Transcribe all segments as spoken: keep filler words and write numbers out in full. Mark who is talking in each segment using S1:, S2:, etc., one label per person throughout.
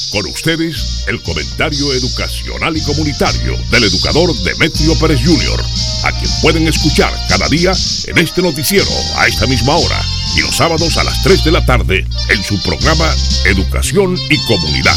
S1: Con ustedes, el comentario educacional y comunitario del educador Demetrio Pérez junior, a quien pueden escuchar cada día en este noticiero a esta misma hora y los sábados a las tres de la tarde en su programa Educación y Comunidad.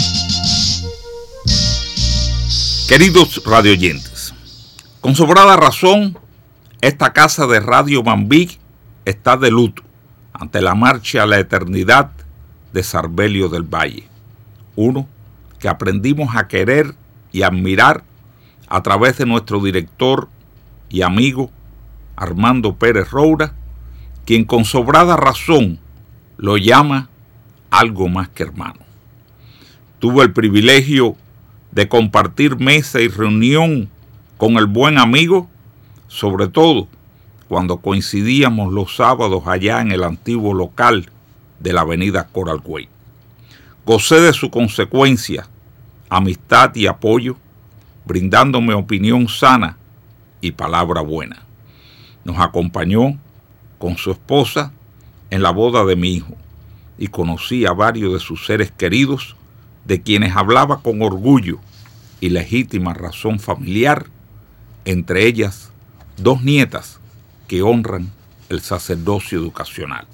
S2: Queridos radioyentes, con sobrada razón, esta casa de Radio Mambí está de luto ante la marcha a la eternidad de Sarbelio del Valle, uno que aprendimos a querer y admirar a través de nuestro director y amigo Armando Pérez Roura, quien con sobrada razón lo llama algo más que hermano. Tuve el privilegio de compartir mesa y reunión con el buen amigo, sobre todo cuando coincidíamos los sábados allá en el antiguo local de la avenida Coral Way. Gocé de su consecuencia, amistad y apoyo, brindándome opinión sana y palabra buena. Nos acompañó con su esposa en la boda de mi hijo y conocí a varios de sus seres queridos, de quienes hablaba con orgullo y legítima razón familiar, entre ellas dos nietas que honran el sacerdocio educacional.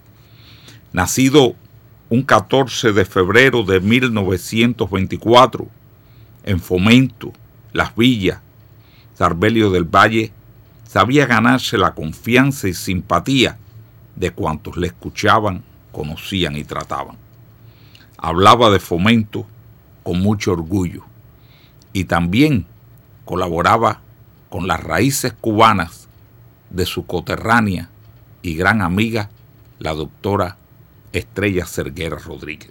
S2: Nacido un catorce de febrero de mil novecientos veinticuatro, en Fomento, Las Villas, Sarbelio del Valle sabía ganarse la confianza y simpatía de cuantos le escuchaban, conocían y trataban. Hablaba de Fomento con mucho orgullo y también colaboraba con las raíces cubanas de su coterránea y gran amiga, la doctora Estrella Cerguera Rodríguez.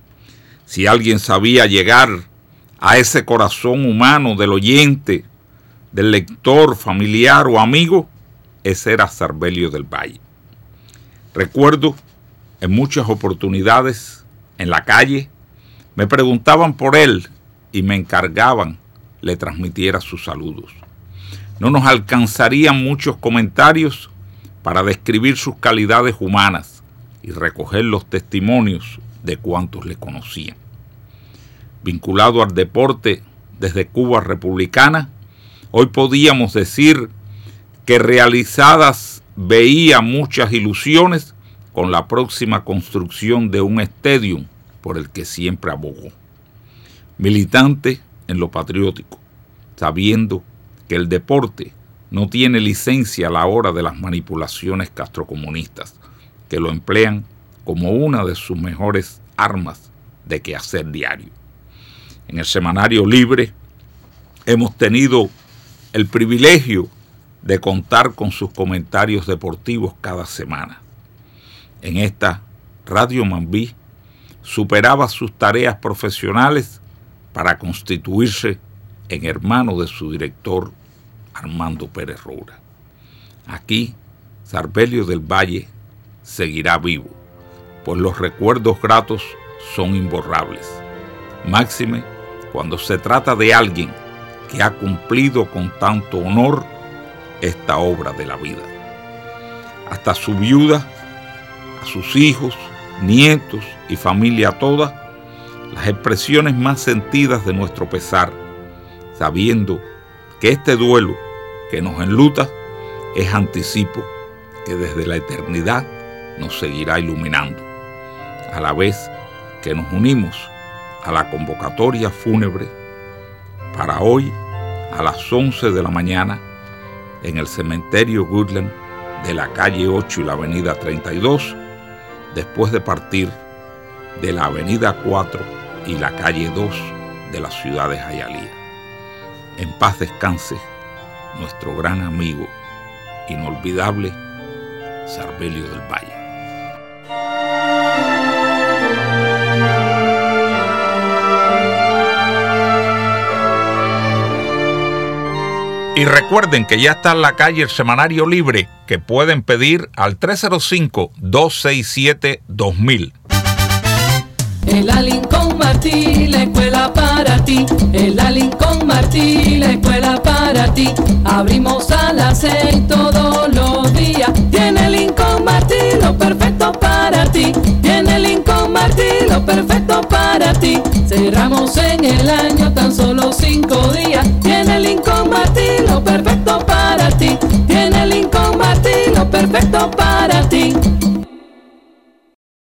S2: Si alguien sabía llegar a ese corazón humano del oyente, del lector, familiar o amigo, ese era Sarbelio del Valle. Recuerdo en muchas oportunidades en la calle, me preguntaban por él y me encargaban le transmitiera sus saludos. No nos alcanzarían muchos comentarios para describir sus calidades humanas y recoger los testimonios de cuantos le conocían. Vinculado al deporte desde Cuba republicana, hoy podíamos decir que realizadas veía muchas ilusiones con la próxima construcción de un estadio por el que siempre abogó. Militante en lo patriótico, sabiendo que el deporte no tiene licencia a la hora de las manipulaciones castrocomunistas, que lo emplean como una de sus mejores armas de quehacer diario. En el Semanario Libre hemos tenido el privilegio de contar con sus comentarios deportivos cada semana. En esta Radio Mambí superaba sus tareas profesionales para constituirse en hermano de su director Armando Pérez Roura. Aquí Sarbelio del Valle seguirá vivo, pues los recuerdos gratos son imborrables, máxime cuando se trata de alguien que ha cumplido con tanto honor esta obra de la vida. Hasta su viuda, a sus hijos, nietos y familia toda, las expresiones más sentidas de nuestro pesar, sabiendo que este duelo que nos enluta es anticipo que desde la eternidad nos seguirá iluminando, a la vez que nos unimos a la convocatoria fúnebre para hoy a las once de la mañana en el cementerio Woodland de la calle ocho y la avenida treinta y dos, después de partir de la avenida cuatro y la calle dos de la ciudad de Hialeah. En paz descanse nuestro gran amigo inolvidable Sarbelio del Valle. Y recuerden que ya está en la calle el Semanario Libre, que pueden pedir al tres cero cinco, dos seis siete, dos mil.
S3: En la Lincoln Martí, la escuela para ti. En la Lincoln Martí, la escuela para ti. Abrimos a las seis todos los días. Tiene Lincoln Martí lo perfecto para ti. Tiene Lincoln Martí lo perfecto para ti. cinco